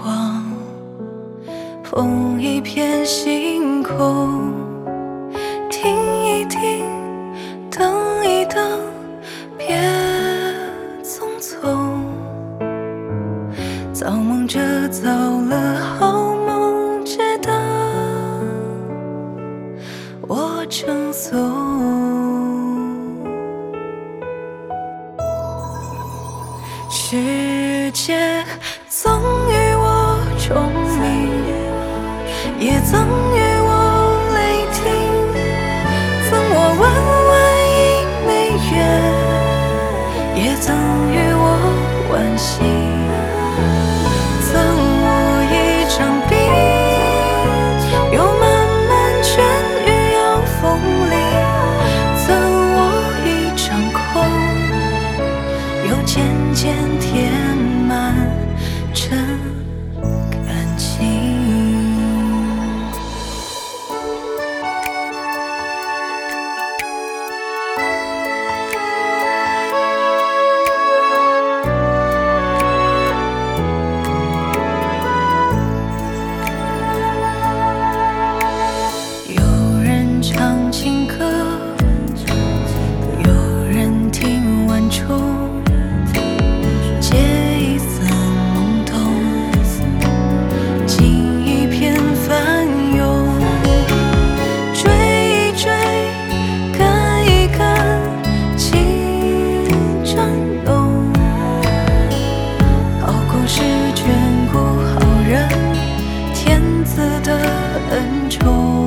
光，碰一片星空，听一听，等一等，别匆匆。造梦者造了好梦，直到我成诵。世界曾与我重鸣，也曾与我雷霆，赠我11000亿美元，也曾与我惋惜，赠我一场病，又慢慢痊愈要锋利，赠我一场空，又渐渐填满真感情。有人唱情歌，有人听晚钟，借一丝懵懂，尽一片翻涌，追一追，赶一赶，情转动。好故事眷顾好人，天赐的恩宠。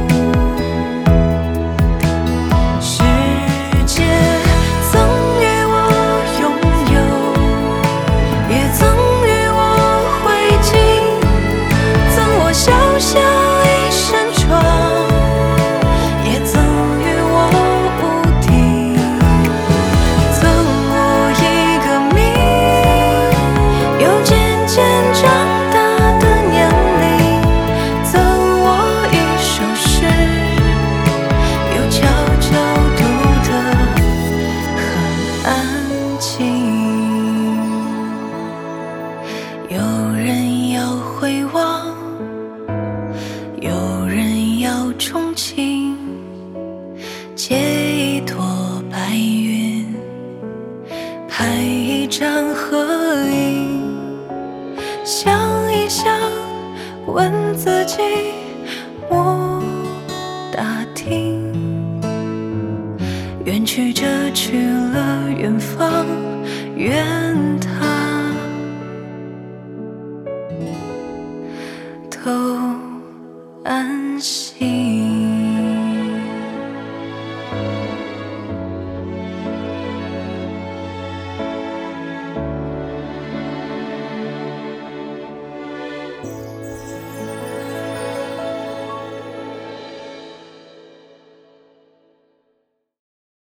世界曾与我拥有，也曾与我灰烬，赠我小小一扇窗，也曾与我无敌，赠我一个名，又渐渐长大的年龄，赠我一首诗，又悄悄读得很安静。有人要回望，有人要憧憬，借一朵白云，拍一张合影，想一想，问自己，莫打听。远去者去了远方，远